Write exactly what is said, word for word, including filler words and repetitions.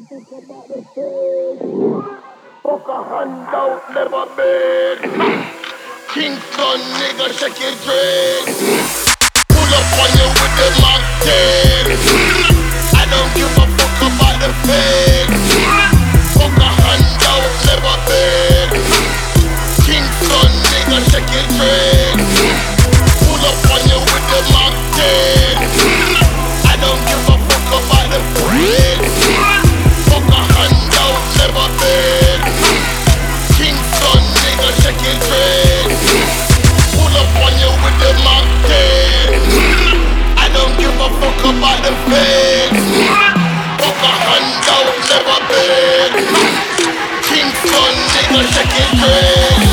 Fuck a handout, never beg. Kingston nigga, shake your dread. Pull up on you with the Mac ten. I don't give a fuck about the feds. Fuck a handout, never beg. Kingston nigga, shake your dread. Pull up on you with the Mac ten. I don't give a fuck about the feds. Fuck a handout, never beg. Kingston nigga, shake your dread. Pull up on you with the Mac ten. I don't give a fuck about the feds. Fuck a handout, never beg. Kingston nigga, shake your dread.